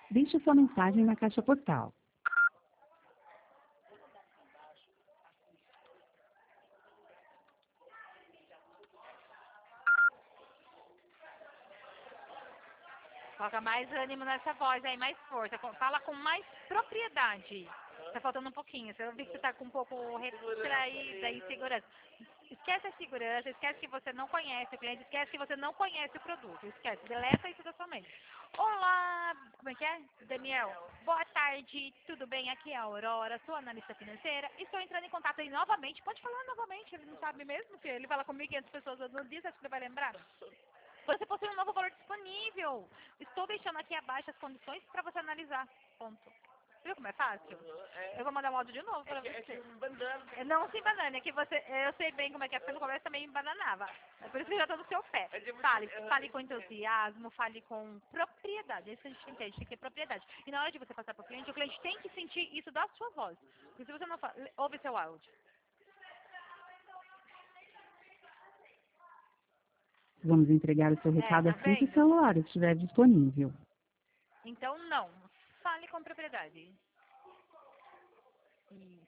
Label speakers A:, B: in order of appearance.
A: Deixe sua mensagem na caixa postal.
B: Coloca mais ânimo nessa voz aí, mais força. Fala com mais propriedade. Tá faltando um pouquinho. Eu vi que você tá com um pouco retraída, insegurança. Esquece a segurança, esquece que você não conhece o cliente, esquece que você não conhece o produto. Esquece, deleta isso da sua mente. Olá, como é que é? Daniel, boa tarde, tudo bem? Aqui é a Aurora, sou analista financeira. Estou entrando em contato aí novamente. Pode falar novamente, ele não sabe mesmo, que ele fala com 1.500 pessoas no dia, acho que ele vai lembrar. Você possui um novo valor disponível. Estou deixando aqui abaixo as condições para você analisar. Ponto. Viu como é fácil? Eu vou mandar um áudio de novo para você. Não se embanane, é que você, eu sei bem como é que é, porque no começo também embananava. É por isso que eu já estou no seu pé. Fale com entusiasmo, fale com propriedade. É isso que a gente entende, tem que ter propriedade. E na hora de você passar para o cliente tem que sentir isso da sua voz. Porque se você não fala, ouve seu áudio.
A: Vamos entregar o seu recado
B: Tá
A: assim que o
B: vendo?
A: celular estiver disponível.
B: Então não, fale com propriedade. Isso.